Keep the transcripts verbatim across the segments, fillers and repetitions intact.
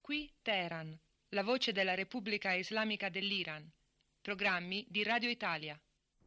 Qui Teheran, la voce della Repubblica Islamica dell'Iran. Programmi di Radio Italia.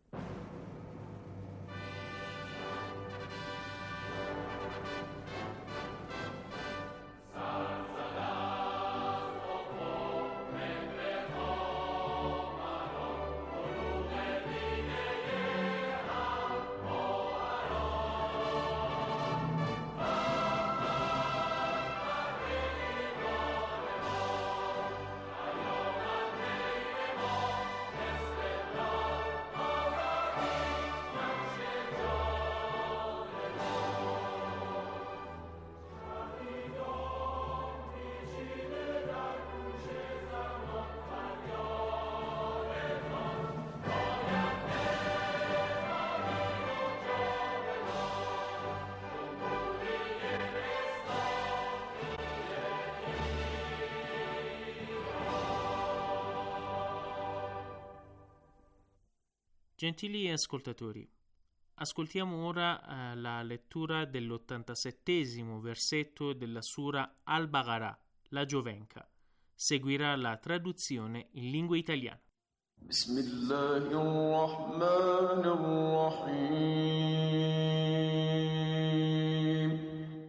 Gentili ascoltatori, ascoltiamo ora eh, la lettura dell'ottantasettesimo versetto della Sura Al-Baqarah, la Giovenca. Seguirà la traduzione in lingua italiana. Bismillahirrahmanirrahim.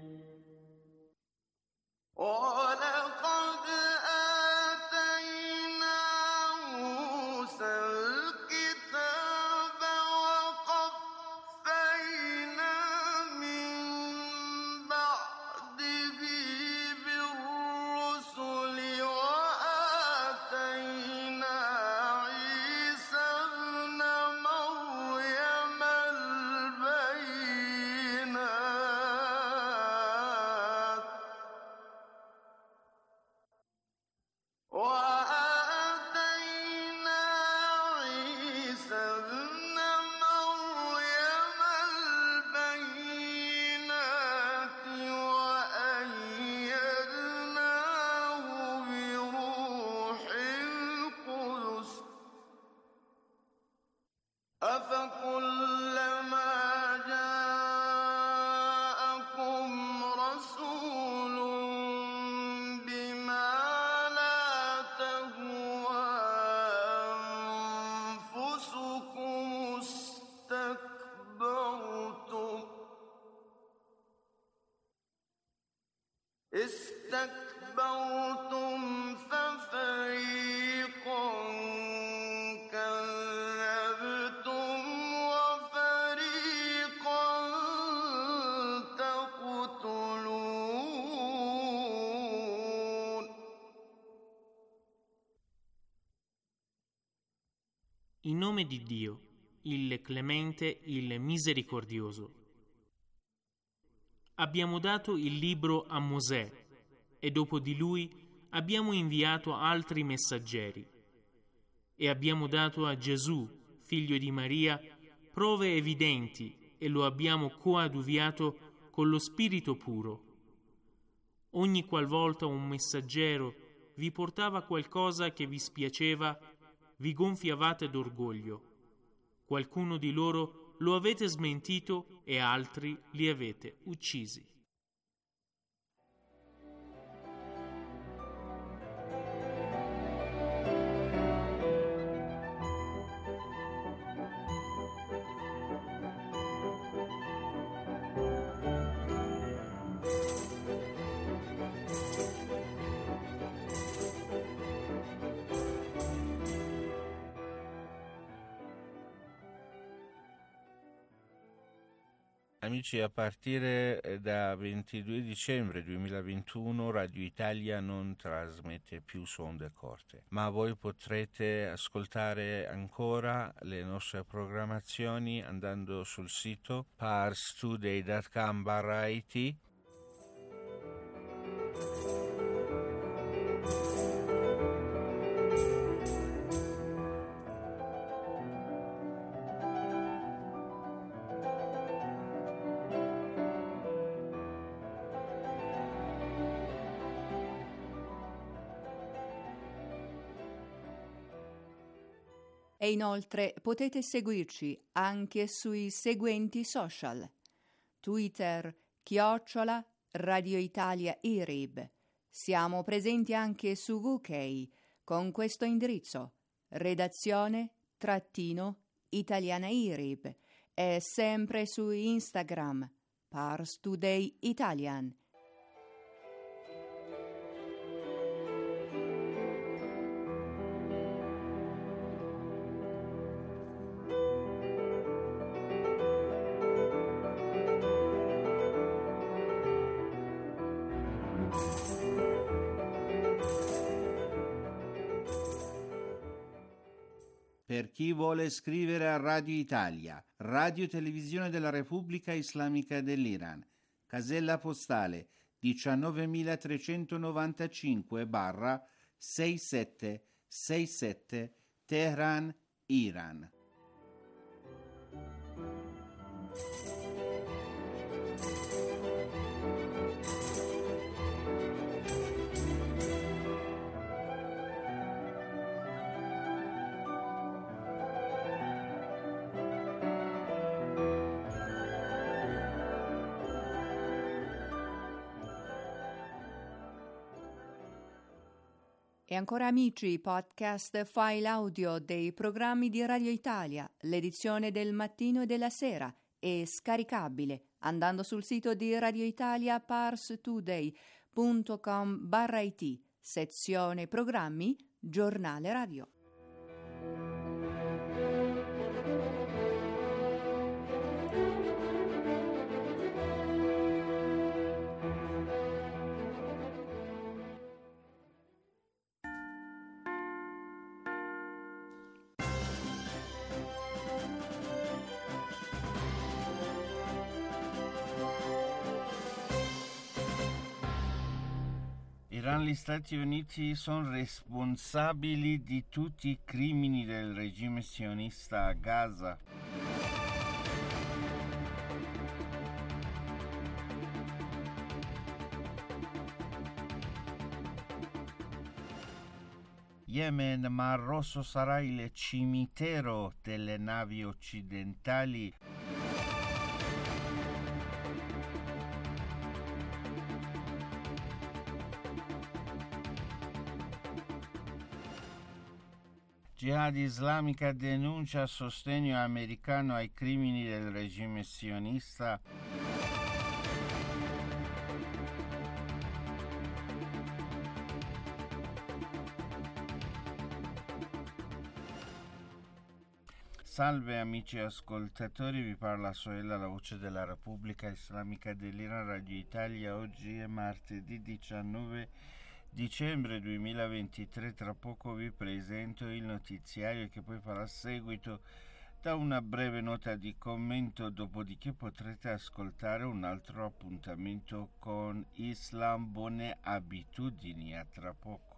استكبرتم ففريقا كذبتم وفريقا تقتلون. In nome di Dio, il Clemente, il Misericordioso. Abbiamo dato il libro a Mosè e dopo di lui abbiamo inviato altri messaggeri e abbiamo dato a Gesù, figlio di Maria, prove evidenti e lo abbiamo coadiuviato con lo Spirito puro. Ogni qualvolta un messaggero vi portava qualcosa che vi spiaceva, vi gonfiavate d'orgoglio. Qualcuno di loro lo avete smentito e altri li avete uccisi. Amici, a partire da ventidue dicembre duemilaventuno Radio Italia non trasmette più su onde corte, ma voi potrete ascoltare ancora le nostre programmazioni andando sul sito parstoday punto com barra it. E inoltre potete seguirci anche sui seguenti social: Twitter, chiocciola Radio Italia I R I B, Siamo presenti anche su U K con questo indirizzo: redazione trattino italiana I R I B, e sempre su Instagram Pars Today Italian. Per chi vuole scrivere a Radio Italia, Radio Televisione della Repubblica Islamica dell'Iran, casella postale diciannovemilatrecentonovantacinque sessantasette sessantasette Teheran, Iran. E ancora amici, podcast file audio dei programmi di Radio Italia, l'edizione del mattino e della sera, è scaricabile andando sul sito di Radio Italia parstoday punto com barra it, sezione programmi, giornale radio. Iran, gli Stati Uniti sono responsabili di tutti i crimini del regime sionista a Gaza. Yemen, Mar Rosso sarà il cimitero delle navi occidentali. Jihad islamica denuncia sostegno americano ai crimini del regime sionista. Salve amici ascoltatori, vi parla Soela, la voce della Repubblica Islamica dell'Iran, Radio Italia. Oggi è martedì diciannove dicembre duemilaventitré. Tra poco vi presento il notiziario che poi farà seguito da una breve nota di commento, dopodiché potrete ascoltare un altro appuntamento con Islam, buone abitudini. A tra poco.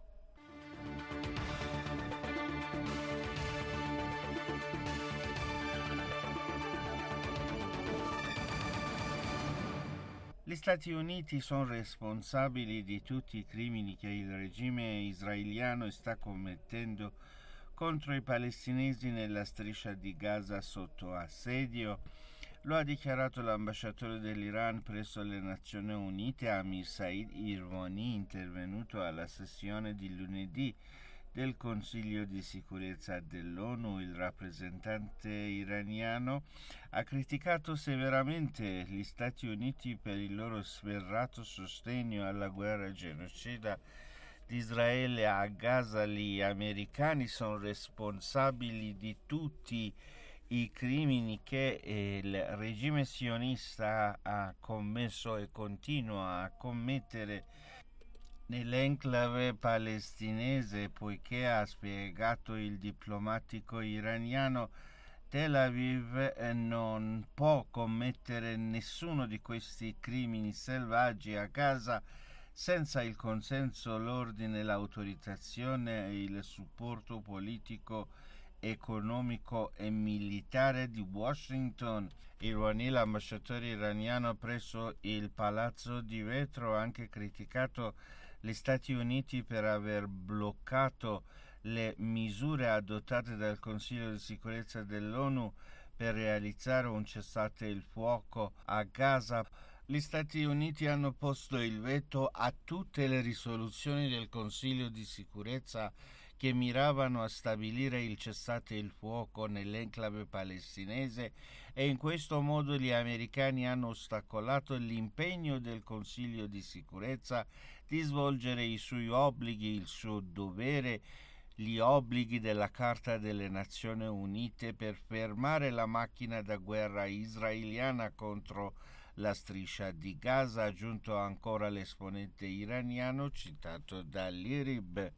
Gli Stati Uniti sono responsabili di tutti i crimini che il regime israeliano sta commettendo contro i palestinesi nella striscia di Gaza sotto assedio. Lo ha dichiarato l'ambasciatore dell'Iran presso le Nazioni Unite, Amir Said Irvani, intervenuto alla sessione di lunedì del Consiglio di sicurezza dell'ONU. Il rappresentante iraniano ha criticato severamente gli Stati Uniti per il loro sferrato sostegno alla guerra genocida di Israele a Gaza. Gli americani sono responsabili di tutti i crimini che il regime sionista ha commesso e continua a commettere nell'enclave palestinese, poiché, ha spiegato il diplomatico iraniano, Tel Aviv non può commettere nessuno di questi crimini selvaggi a Gaza senza il consenso, l'ordine, l'autorizzazione e il supporto politico, economico e militare di Washington. Irvani, l'ambasciatore iraniano presso il Palazzo di Vetro, ha anche criticato gli Stati Uniti per aver bloccato le misure adottate dal Consiglio di sicurezza dell'ONU per realizzare un cessate il fuoco a Gaza. Gli Stati Uniti hanno posto il veto a tutte le risoluzioni del Consiglio di sicurezza che miravano a stabilire il cessate il fuoco nell'enclave palestinese e in questo modo gli americani hanno ostacolato l'impegno del Consiglio di sicurezza di svolgere i suoi obblighi, il suo dovere, gli obblighi della Carta delle Nazioni Unite per fermare la macchina da guerra israeliana contro la striscia di Gaza, ha aggiunto ancora l'esponente iraniano citato dall'I R I B.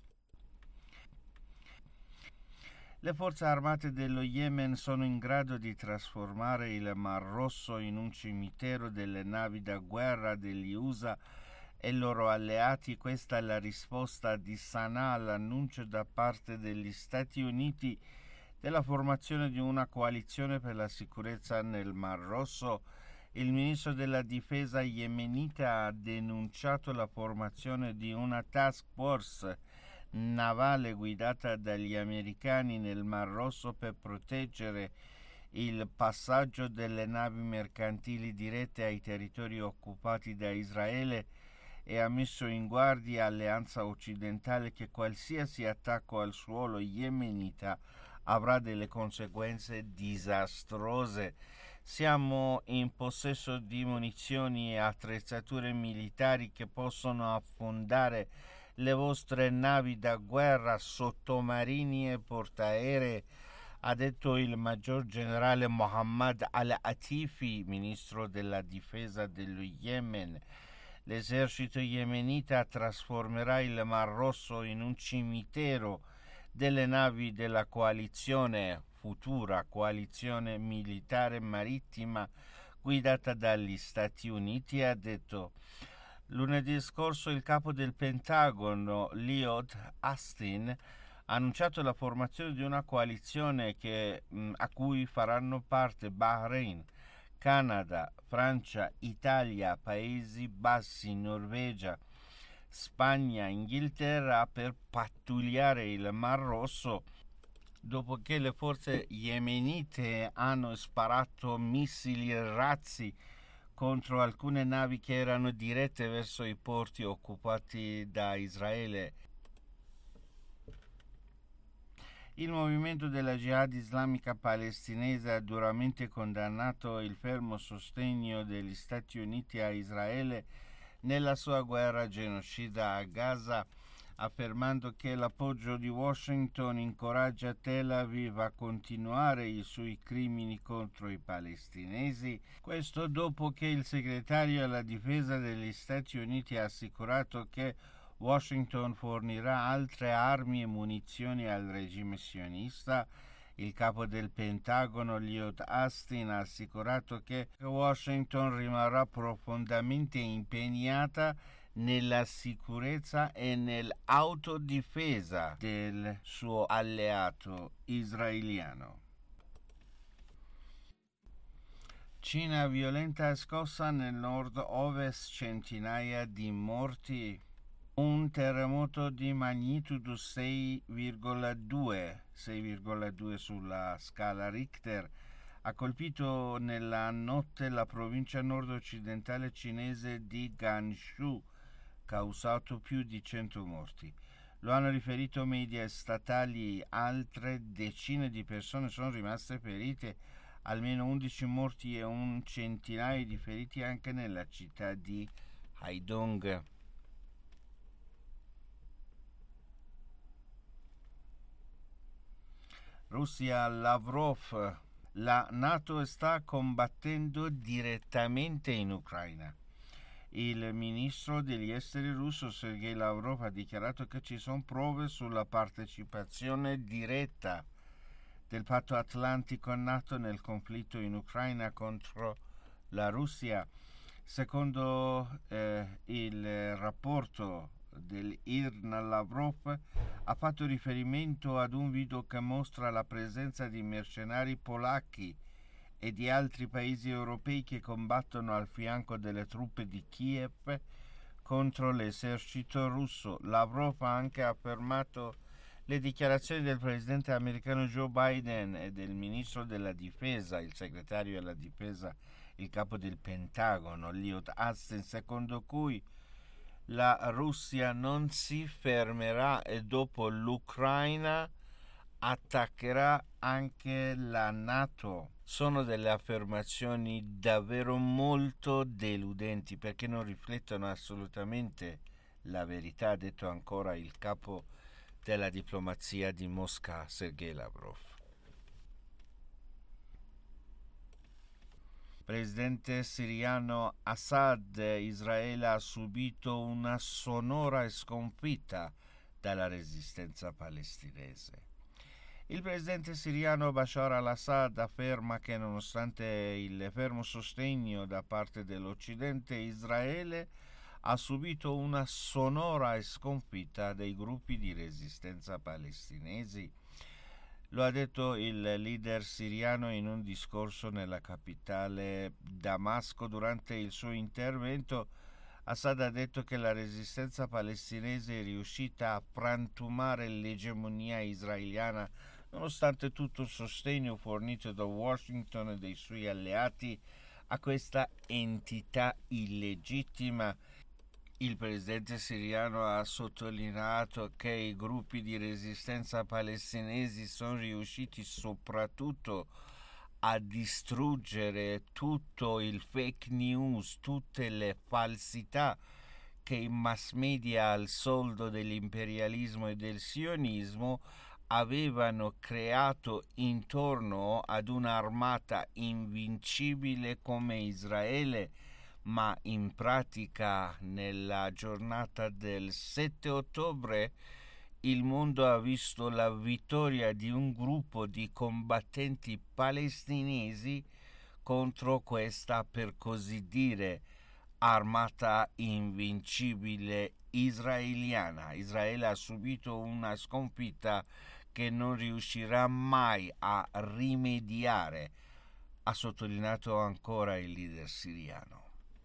Le forze armate dello Yemen sono in grado di trasformare il Mar Rosso in un cimitero delle navi da guerra degli U S A e loro alleati. Questa è la risposta di Sana'a all'annuncio da parte degli Stati Uniti della formazione di una coalizione per la sicurezza nel Mar Rosso. Il ministro della difesa yemenita ha denunciato la formazione di una task force navale guidata dagli americani nel Mar Rosso per proteggere il passaggio delle navi mercantili dirette ai territori occupati da Israele e ha messo in guardia l'Alleanza Occidentale che qualsiasi attacco al suolo yemenita avrà delle conseguenze disastrose. Siamo in possesso di munizioni e attrezzature militari che possono affondare le vostre navi da guerra, sottomarini e portaerei, ha detto il maggior generale Mohammad al-Atifi, ministro della difesa dello Yemen. L'esercito yemenita trasformerà il Mar Rosso in un cimitero delle navi della coalizione, futura coalizione militare marittima guidata dagli Stati Uniti, ha detto. Lunedì scorso il capo del Pentagono, Lloyd Austin, ha annunciato la formazione di una coalizione che, mh, a cui faranno parte Bahrain, Canada, Francia, Italia, Paesi Bassi, Norvegia, Spagna, Inghilterra per pattugliare il Mar Rosso dopo che le forze yemenite hanno sparato missili e razzi contro alcune navi che erano dirette verso i porti occupati da Israele. Il movimento della Jihad islamica palestinese ha duramente condannato il fermo sostegno degli Stati Uniti a Israele nella sua guerra genocida a Gaza, affermando che l'appoggio di Washington incoraggia Tel Aviv a continuare i suoi crimini contro i palestinesi. Questo dopo che il segretario alla difesa degli Stati Uniti ha assicurato che Washington fornirà altre armi e munizioni al regime sionista. Il capo del Pentagono, Lloyd Austin, ha assicurato che Washington rimarrà profondamente impegnata nella sicurezza e nell'autodifesa del suo alleato israeliano. Cina violenta scossa nel nord-ovest, centinaia di morti. Un terremoto di magnitudo sei virgola due, sei virgola due sulla scala Richter, ha colpito nella notte la provincia nord-occidentale cinese di Gansu, causato più di cento morti. Lo hanno riferito media statali. Altre decine di persone sono rimaste ferite, almeno undici morti e un centinaio di feriti anche nella città di Haidong. Russia, Lavrov. La NATO sta combattendo direttamente in Ucraina. Il ministro degli esteri russo Sergei Lavrov ha dichiarato che ci sono prove sulla partecipazione diretta del patto atlantico NATO nel conflitto in Ucraina contro la Russia. Secondo eh, il rapporto dell'I R N, Lavrov ha fatto riferimento ad un video che mostra la presenza di mercenari polacchi e di altri paesi europei che combattono al fianco delle truppe di Kiev contro l'esercito russo. Lavrov ha anche affermato le dichiarazioni del presidente americano Joe Biden e del ministro della difesa, il segretario della difesa il capo del Pentagono, Lloyd Austin, secondo cui la Russia non si fermerà e dopo l'Ucraina attaccherà anche la NATO. Sono delle affermazioni davvero molto deludenti perché non riflettono assolutamente la verità, ha detto ancora il capo della diplomazia di Mosca, Sergei Lavrov. Presidente siriano Assad, Israele ha subito una sonora sconfitta dalla resistenza palestinese. Il presidente siriano Bashar al-Assad afferma che nonostante il fermo sostegno da parte dell'Occidente, Israele ha subito una sonora sconfitta dei gruppi di resistenza palestinesi. Lo ha detto il leader siriano in un discorso nella capitale Damasco. Durante il suo intervento, Assad ha detto che la resistenza palestinese è riuscita a frantumare l'egemonia israeliana nonostante tutto il sostegno fornito da Washington e dai suoi alleati a questa entità illegittima. Il presidente siriano ha sottolineato che i gruppi di resistenza palestinesi sono riusciti soprattutto a distruggere tutto il fake news, tutte le falsità che i mass media al soldo dell'imperialismo e del sionismo avevano creato intorno ad un'armata invincibile come Israele, ma in pratica nella giornata del sette ottobre il mondo ha visto la vittoria di un gruppo di combattenti palestinesi contro questa, per così dire, armata invincibile israeliana. Israele ha subito una sconfitta che non riuscirà mai a rimediare, ha sottolineato ancora il leader siriano.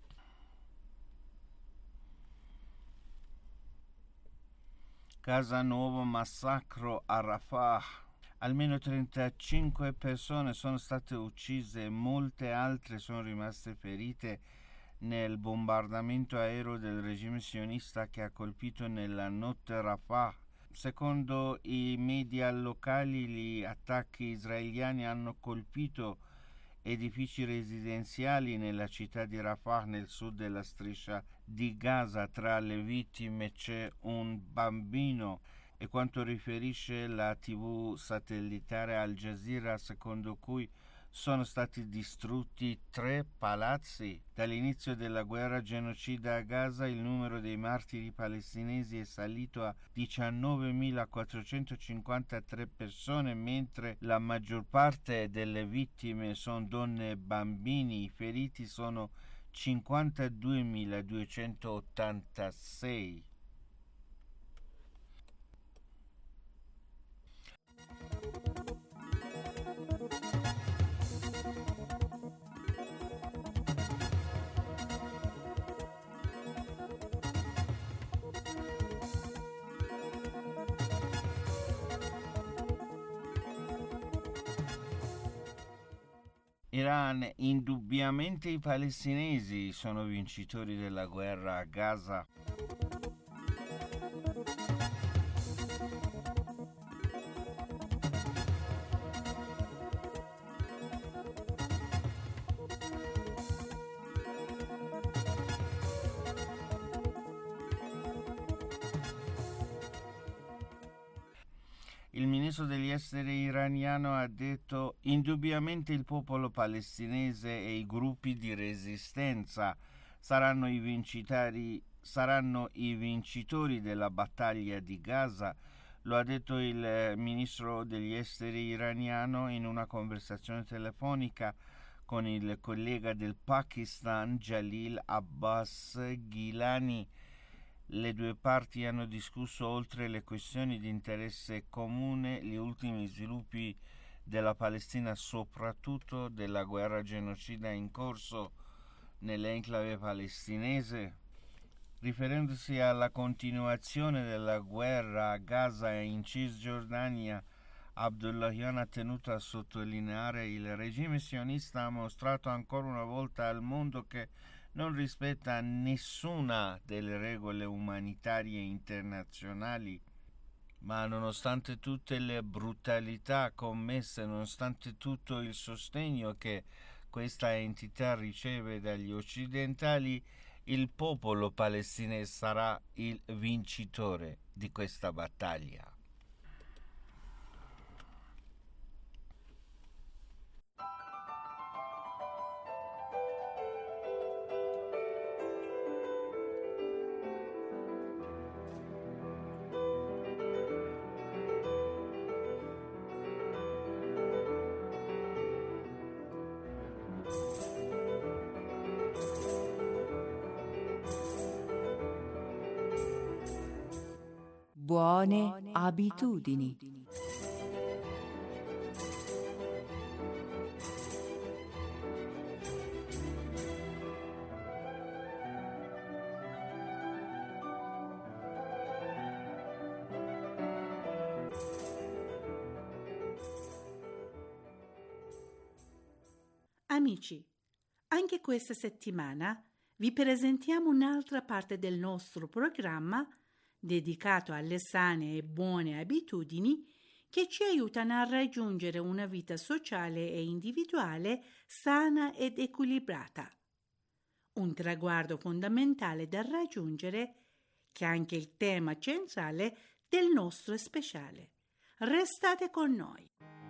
Casa Nuovo, massacro a Rafah. Almeno trentacinque persone sono state uccise e molte altre sono rimaste ferite nel bombardamento aereo del regime sionista che ha colpito nella notte Rafah. Secondo i media locali, gli attacchi israeliani hanno colpito edifici residenziali nella città di Rafah, nel sud della striscia di Gaza. Tra le vittime c'è un bambino e quanto riferisce la tivù satellitare Al Jazeera, secondo cui sono stati distrutti tre palazzi. Dall'inizio della guerra genocida a Gaza il numero dei martiri palestinesi è salito a diciannovemilaquattrocentocinquantatré persone, mentre la maggior parte delle vittime sono donne e bambini. I feriti sono cinquantaduemiladuecentottantasei. Iran, indubbiamente i palestinesi sono vincitori della guerra a Gaza. Il ministro degli esteri iraniano ha detto: indubbiamente il popolo palestinese e i gruppi di resistenza saranno i vincitori, saranno i vincitori della battaglia di Gaza. Lo ha detto il ministro degli esteri iraniano in una conversazione telefonica con il collega del Pakistan Jalil Abbas Gilani. Le due parti hanno discusso, oltre le questioni di interesse comune, gli ultimi sviluppi della Palestina, soprattutto della guerra genocida in corso nell'enclave palestinese. Riferendosi alla continuazione della guerra a Gaza e in Cisgiordania, Abdullahian ha tenuto a sottolineare, il regime sionista ha mostrato ancora una volta al mondo che non rispetta nessuna delle regole umanitarie internazionali, ma nonostante tutte le brutalità commesse, nonostante tutto il sostegno che questa entità riceve dagli occidentali, il popolo palestinese sarà il vincitore di questa battaglia. Buone abitudini. Amici, anche questa settimana vi presentiamo un'altra parte del nostro programma dedicato alle sane e buone abitudini che ci aiutano a raggiungere una vita sociale e individuale sana ed equilibrata. Un traguardo fondamentale da raggiungere, che è anche il tema centrale del nostro speciale. Restate con noi.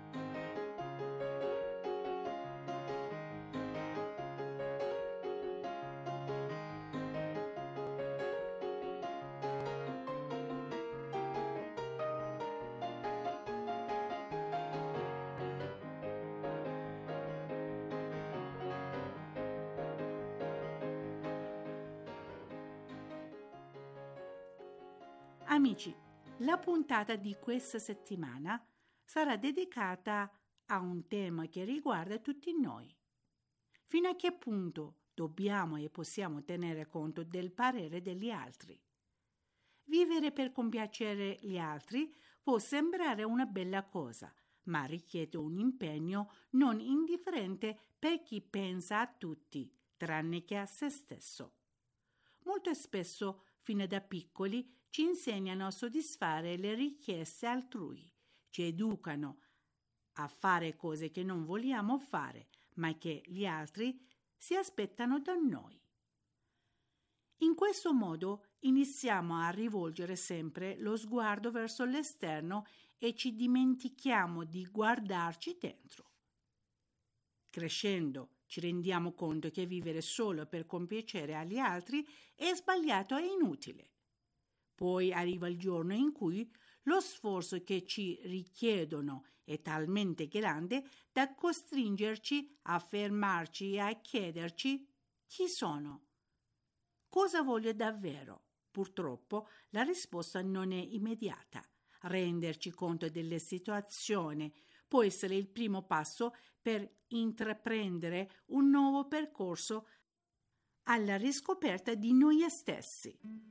Amici, la puntata di questa settimana sarà dedicata a un tema che riguarda tutti noi. Fino a che punto dobbiamo e possiamo tenere conto del parere degli altri? Vivere per compiacere gli altri può sembrare una bella cosa, ma richiede un impegno non indifferente per chi pensa a tutti, tranne che a se stesso. Molto spesso, fin da piccoli, ci insegnano a soddisfare le richieste altrui, ci educano a fare cose che non vogliamo fare, ma che gli altri si aspettano da noi. In questo modo iniziamo a rivolgere sempre lo sguardo verso l'esterno e ci dimentichiamo di guardarci dentro. Crescendo, ci rendiamo conto che vivere solo per compiacere agli altri è sbagliato e inutile. Poi arriva il giorno in cui lo sforzo che ci richiedono è talmente grande da costringerci a fermarci e a chiederci chi sono. Cosa voglio davvero? Purtroppo la risposta non è immediata. Renderci conto della situazione può essere il primo passo per intraprendere un nuovo percorso alla riscoperta di noi stessi.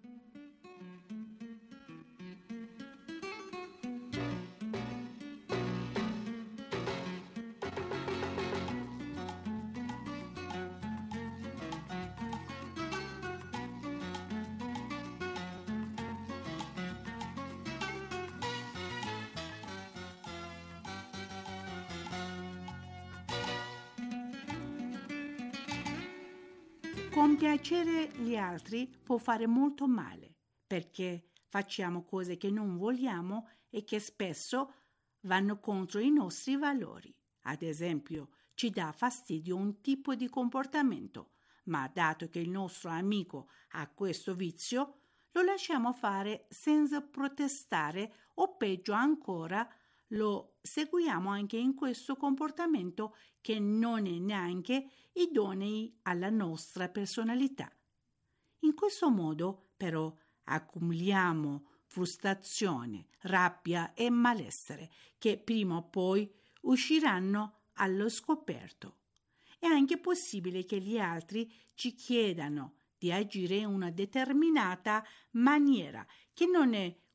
Compiacere gli altri può fare molto male, perché facciamo cose che non vogliamo e che spesso vanno contro i nostri valori. Ad esempio, ci dà fastidio un tipo di comportamento, ma dato che il nostro amico ha questo vizio, lo lasciamo fare senza protestare o peggio ancora, lo seguiamo anche in questo comportamento che non è neanche idonei alla nostra personalità. In questo modo, però, accumuliamo frustrazione, rabbia e malessere che prima o poi usciranno allo scoperto. È anche possibile che gli altri ci chiedano di agire in una determinata maniera che non è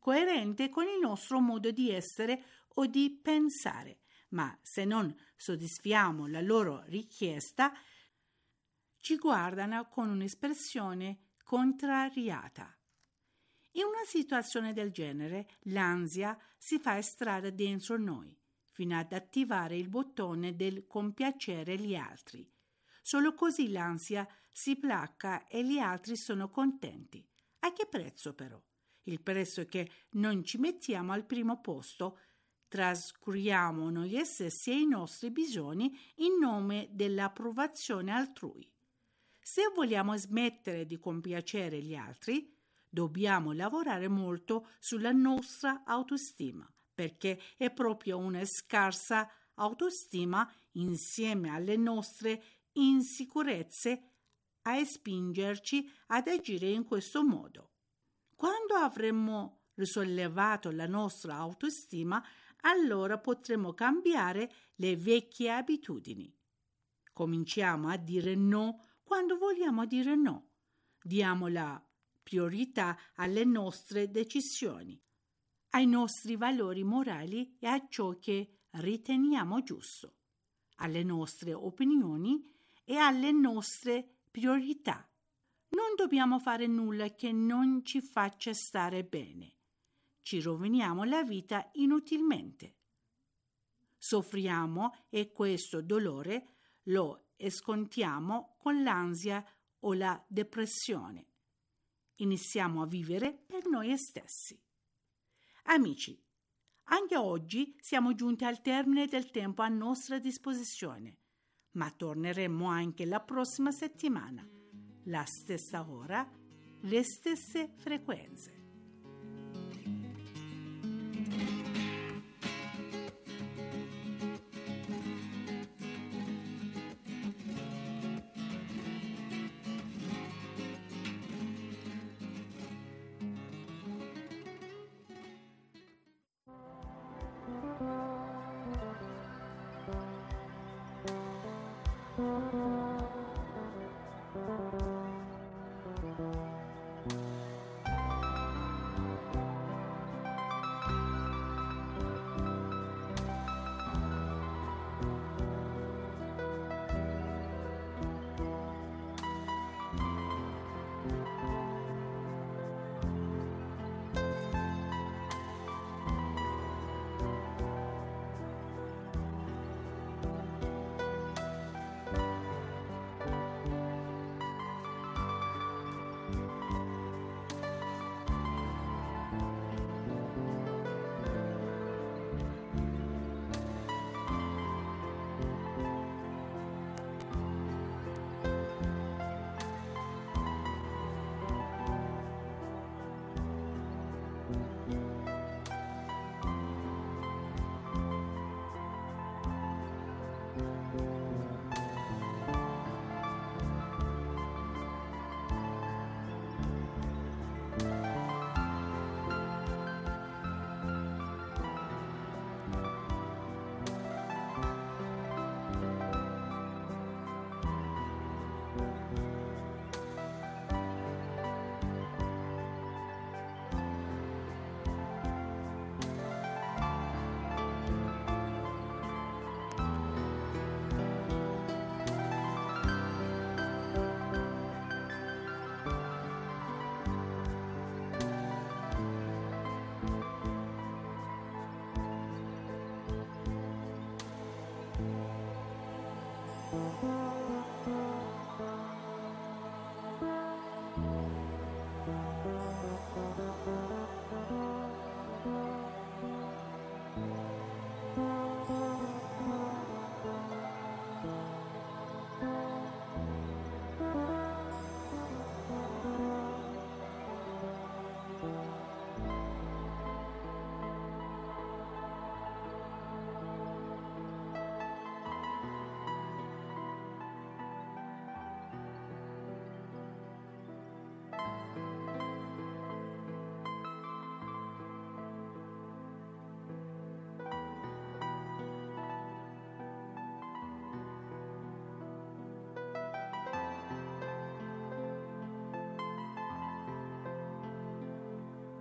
coerente con il nostro modo di essere o di pensare, ma se non soddisfiamo la loro richiesta, ci guardano con un'espressione contrariata. In una situazione del genere, l'ansia si fa strada dentro noi, fino ad attivare il bottone del compiacere gli altri. Solo così l'ansia si placa e gli altri sono contenti. A che prezzo però? Il prezzo è che non ci mettiamo al primo posto, trascuriamo noi stessi e i nostri bisogni in nome dell'approvazione altrui. Se vogliamo smettere di compiacere gli altri, dobbiamo lavorare molto sulla nostra autostima, perché è proprio una scarsa autostima insieme alle nostre insicurezze a spingerci ad agire in questo modo. Quando avremo risollevato la nostra autostima, allora potremo cambiare le vecchie abitudini. Cominciamo a dire no quando vogliamo dire no. Diamo la priorità alle nostre decisioni, ai nostri valori morali e a ciò che riteniamo giusto, alle nostre opinioni e alle nostre priorità. Non dobbiamo fare nulla che non ci faccia stare bene. Ci roviniamo la vita inutilmente. Soffriamo e questo dolore lo scontiamo con l'ansia o la depressione. Iniziamo a vivere per noi stessi. Amici, anche oggi siamo giunti al termine del tempo a nostra disposizione, ma torneremo anche la prossima settimana, la stessa ora, le stesse frequenze.